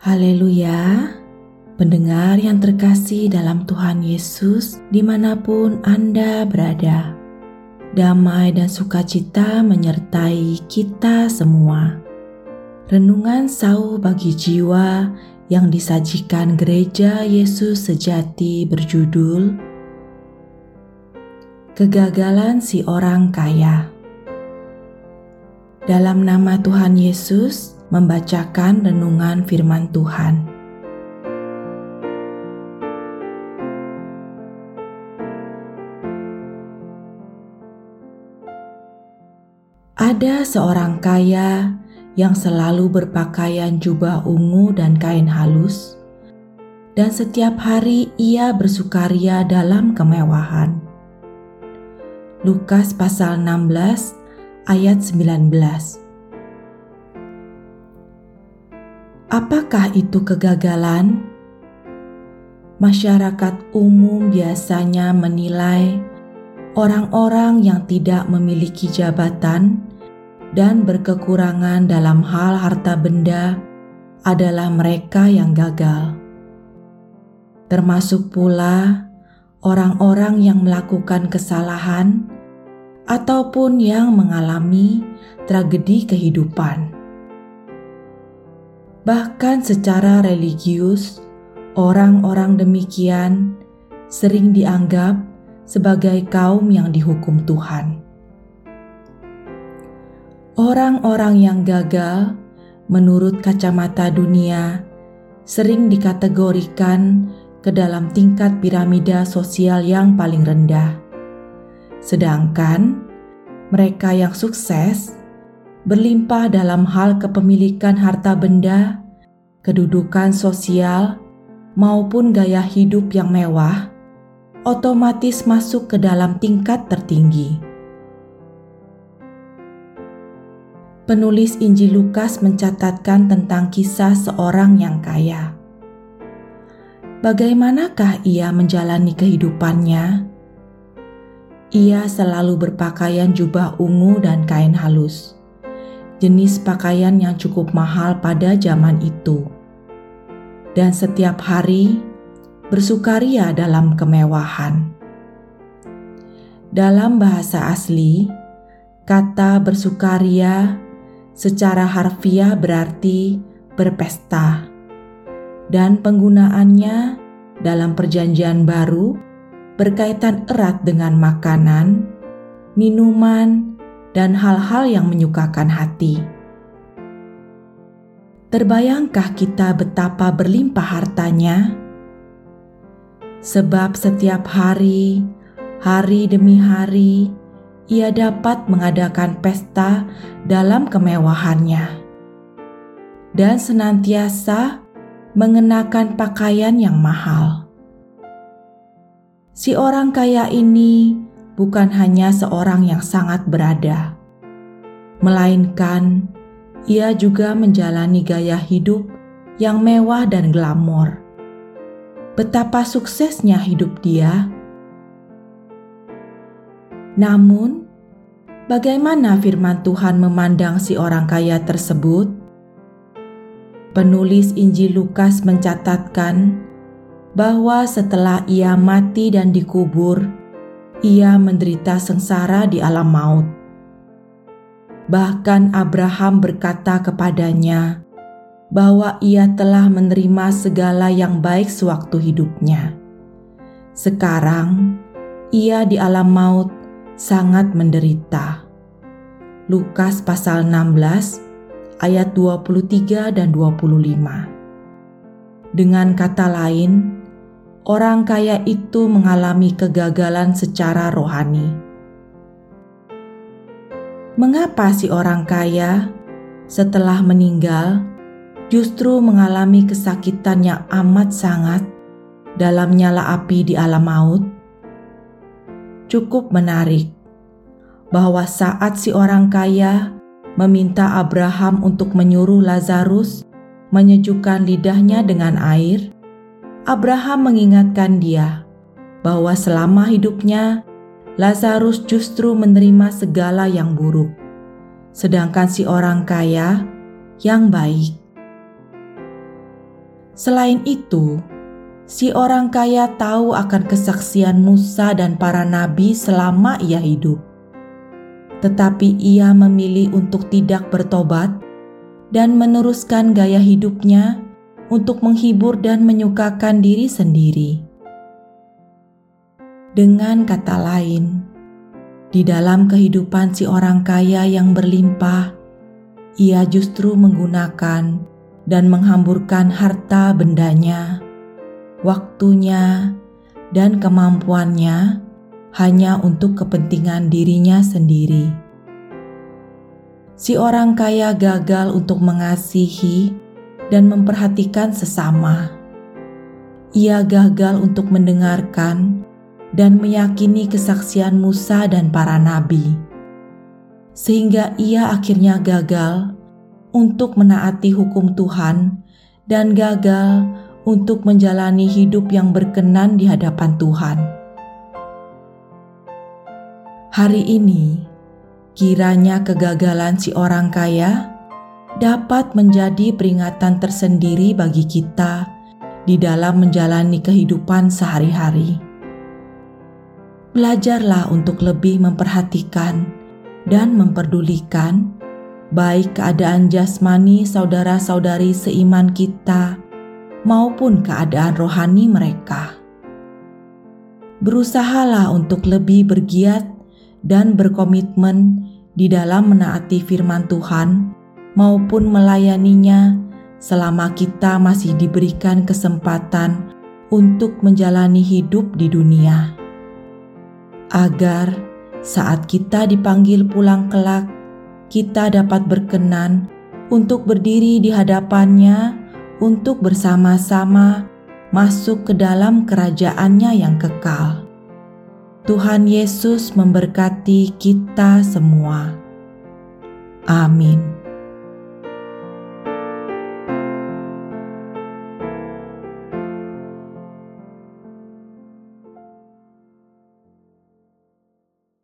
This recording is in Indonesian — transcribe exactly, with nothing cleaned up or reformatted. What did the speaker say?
Haleluya, pendengar yang terkasih dalam Tuhan Yesus dimanapun Anda berada. Damai dan sukacita menyertai kita semua. Renungan Sauh bagi jiwa yang disajikan Gereja Yesus Sejati berjudul Kegagalan si orang kaya. Dalam nama Tuhan Yesus, membacakan renungan firman Tuhan. Ada seorang kaya yang selalu berpakaian jubah ungu dan kain halus, dan setiap hari ia bersukaria dalam kemewahan. Lukas pasal enam belas ayat sembilan belas. Apakah itu kegagalan? Masyarakat umum biasanya menilai orang-orang yang tidak memiliki jabatan dan berkekurangan dalam hal harta benda adalah mereka yang gagal. Termasuk pula orang-orang yang melakukan kesalahan ataupun yang mengalami tragedi kehidupan. Bahkan secara religius, orang-orang demikian sering dianggap sebagai kaum yang dihukum Tuhan. Orang-orang yang gagal, menurut kacamata dunia, sering dikategorikan ke dalam tingkat piramida sosial yang paling rendah. Sedangkan mereka yang sukses berlimpah dalam hal kepemilikan harta benda, kedudukan sosial, maupun gaya hidup yang mewah, otomatis masuk ke dalam tingkat tertinggi. Penulis Injil Lukas mencatatkan tentang kisah seorang yang kaya. Bagaimanakah ia menjalani kehidupannya? Ia selalu berpakaian jubah ungu dan kain halus, jenis pakaian yang cukup mahal pada zaman itu, dan setiap hari bersukaria dalam kemewahan. Dalam bahasa asli, kata bersukaria secara harfiah berarti berpesta, dan penggunaannya dalam Perjanjian Baru berkaitan erat dengan makanan, minuman, dan hal-hal yang menyukakan hati. Terbayangkah kita betapa berlimpah hartanya? Sebab setiap hari, hari demi hari, ia dapat mengadakan pesta dalam kemewahannya dan senantiasa mengenakan pakaian yang mahal. Si orang kaya ini bukan hanya seorang yang sangat berada, melainkan ia juga menjalani gaya hidup yang mewah dan glamor. Betapa suksesnya hidup dia. Namun, bagaimana firman Tuhan memandang si orang kaya tersebut? Penulis Injil Lukas mencatatkan bahwa setelah ia mati dan dikubur, ia menderita sengsara di alam maut. Bahkan Abraham berkata kepadanya bahwa ia telah menerima segala yang baik sewaktu hidupnya. Sekarang, ia di alam maut sangat menderita. Lukas pasal enam belas ayat dua puluh tiga dan dua puluh lima. Dengan kata lain, orang kaya itu mengalami kegagalan secara rohani. Mengapa si orang kaya setelah meninggal justru mengalami kesakitan yang amat sangat dalam nyala api di alam maut? Cukup menarik bahwa saat si orang kaya meminta Abraham untuk menyuruh Lazarus menyejukkan lidahnya dengan air, Abraham mengingatkan dia bahwa selama hidupnya Lazarus justru menerima segala yang buruk, sedangkan si orang kaya yang baik. Selain itu, si orang kaya tahu akan kesaksian Musa dan para nabi selama ia hidup. Tetapi ia memilih untuk tidak bertobat dan meneruskan gaya hidupnya untuk menghibur dan menyukakan diri sendiri. Dengan kata lain, di dalam kehidupan si orang kaya yang berlimpah, ia justru menggunakan dan menghamburkan harta bendanya, waktunya, dan kemampuannya hanya untuk kepentingan dirinya sendiri. Si orang kaya gagal untuk mengasihi dan memperhatikan sesama. Ia gagal untuk mendengarkan dan meyakini kesaksian Musa dan para nabi, sehingga ia akhirnya gagal untuk menaati hukum Tuhan dan gagal untuk menjalani hidup yang berkenan di hadapan Tuhan. Hari ini, kiranya kegagalan si orang kaya dapat menjadi peringatan tersendiri bagi kita di dalam menjalani kehidupan sehari-hari. Belajarlah untuk lebih memperhatikan dan memperdulikan baik keadaan jasmani saudara-saudari seiman kita maupun keadaan rohani mereka. Berusahalah untuk lebih bergiat dan berkomitmen di dalam menaati firman Tuhan maupun melayaninya selama kita masih diberikan kesempatan untuk menjalani hidup di dunia. Agar saat kita dipanggil pulang kelak, kita dapat berkenan untuk berdiri di hadapannya untuk bersama-sama masuk ke dalam kerajaan-Nya yang kekal. Tuhan Yesus memberkati kita semua. Amin.